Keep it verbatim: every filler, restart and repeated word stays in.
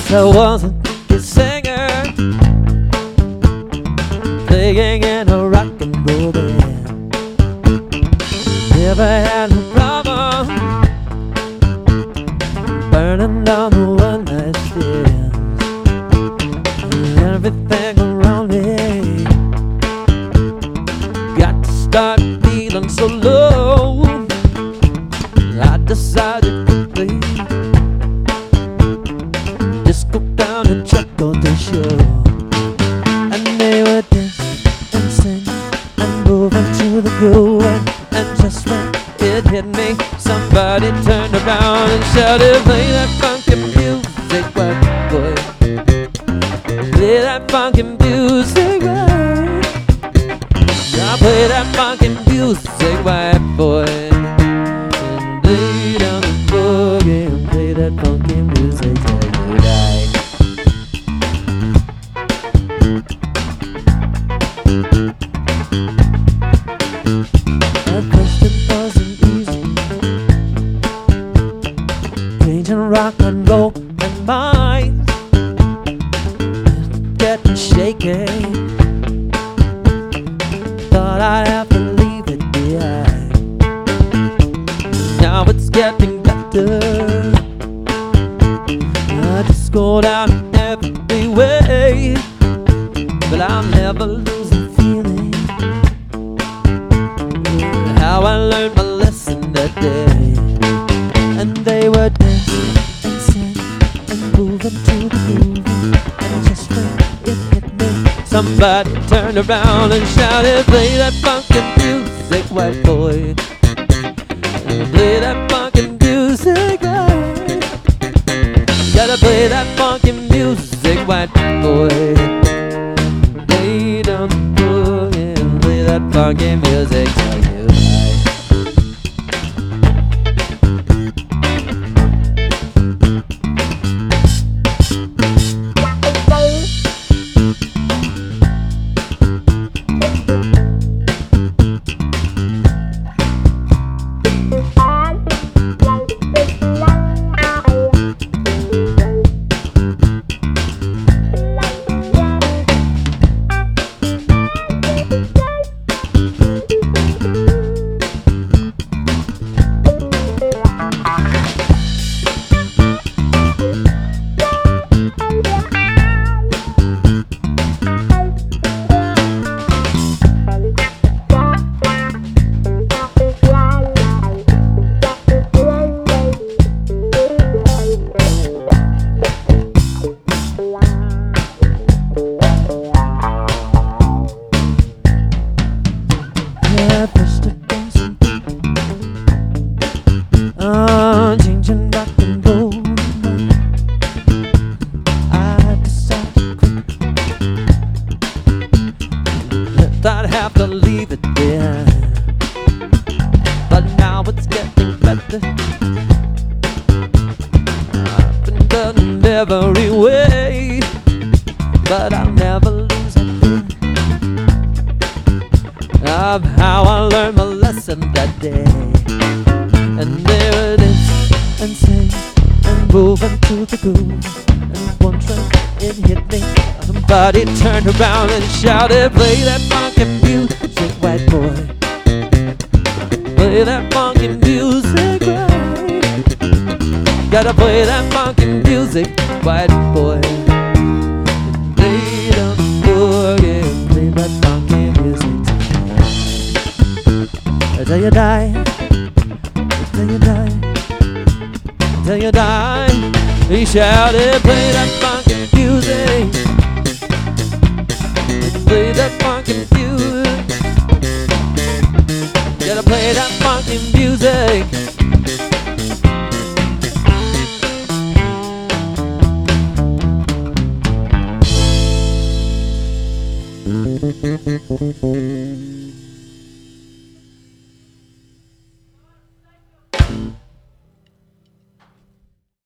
I wasn't a singer playing in a rock and roll band. Never had a problem burning down the one night stands. And everything around me got to start feeling so low. I decided to play disco down and check out the show. And they were dancing and singing and moving to the groove. And, and just when it hit me, somebody turned around and shouted, "Play that funky music, white boy. Play that funky music, right. Now play that funky music, white boy. And lay down the boogie and play that funky music till you die." At first it wasn't easy, changing rock and roll and minds, getting shaky. Thought I'd have to leave it behind. Now it's getting better. I just go down every way, but I'll never lose the feeling. How I learned my lesson that day. And they were dancing and singing and moving to the groove. And just when it hit me, somebody turned around and shouted, "Play that funky music, white boy. Play that funky music, right. Gotta play that funky music, white boy. Lay down the boogie and play that funky music till you die." At first it wasn't uh, changing rock and roll. I decided that I'd have to leave it behind. But now it's getting better. I've been done every way, but I'll never lose a thing of how I learned my lesson that day. And there it is, and sing and moving to the groove. And one track it hit me, somebody turned around and shouted, "Play that funky music, white boy. Play that funky music, right. Gotta play that funky music, white boy. Play the boogie and play that funky music till you die, till you die, till you die." He shouted, "Play that funky music, play that funky music. Gotta play that funky music."